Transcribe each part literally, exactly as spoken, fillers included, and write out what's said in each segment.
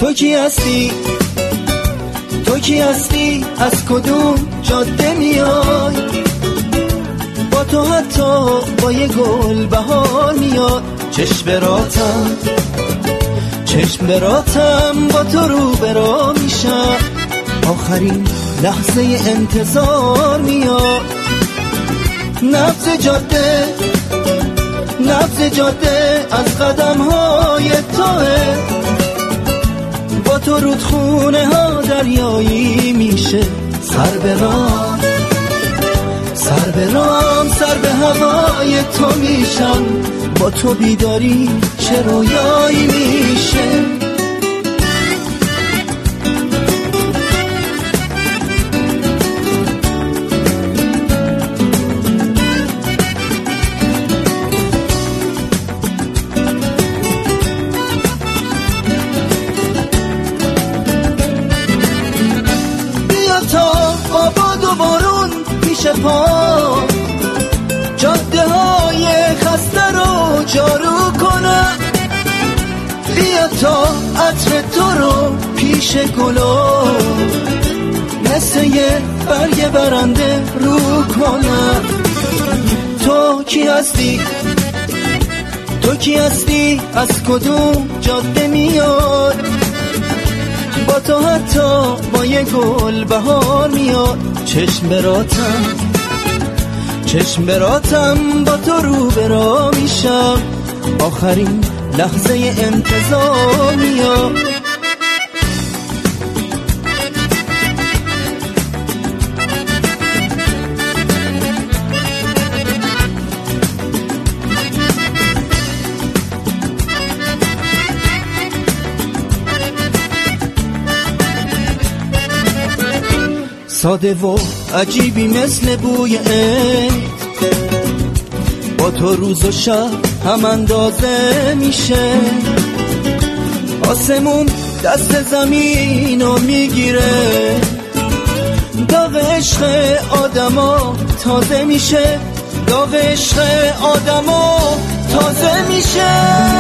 تو کی هستی؟ تو کی هستی؟ از کدوم جاده میای؟ با تو حتی با یه گل بهار میاد. چشم براتم چشم براتم با تو رو برا میشم. آخرین لحظه انتظار میاد. نبض جاده نبض جاده از قدم های توه. با تو رودخونه ها دریایی میشه. سر به رام سر به رام سر به هوای تو میشم. با تو بیداری چه رویایی میشه. تا آباد و بارون پیش پا جاده های خسته رو جارو کنم. بیا تا عطر تو رو پیش گلا مثل یه برگ برنده رو کنم. تو کی هستی؟ تو کی هستی؟ از کدوم جاده میاد؟ با تو حتی با یه گل بهار میاد. چشم براتم چشم براتم با تو رو برا میشم. آخرین لحظه انتظار میاد. ساده و عجیبی مثل بوی عید. با تو روز و شب هم اندازه میشه. آسمون دست زمینو میگیره. داغ عشق آدما تازه میشه. داغ عشق آدما تازه میشه.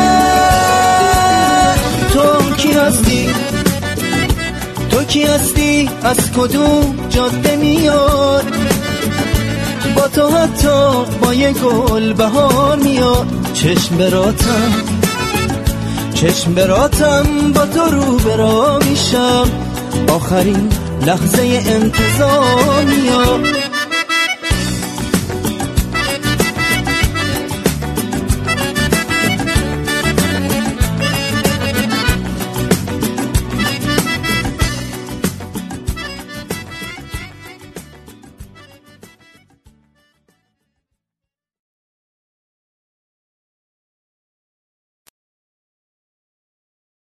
تو کی هستی؟ تو کی هستی؟ از کدوم جاده میاد؟ با تو حتی با یه گل بهار میاد. چشم براتم چشم براتم با تو رو برا میشم. آخرین لحظه انتظار میاد.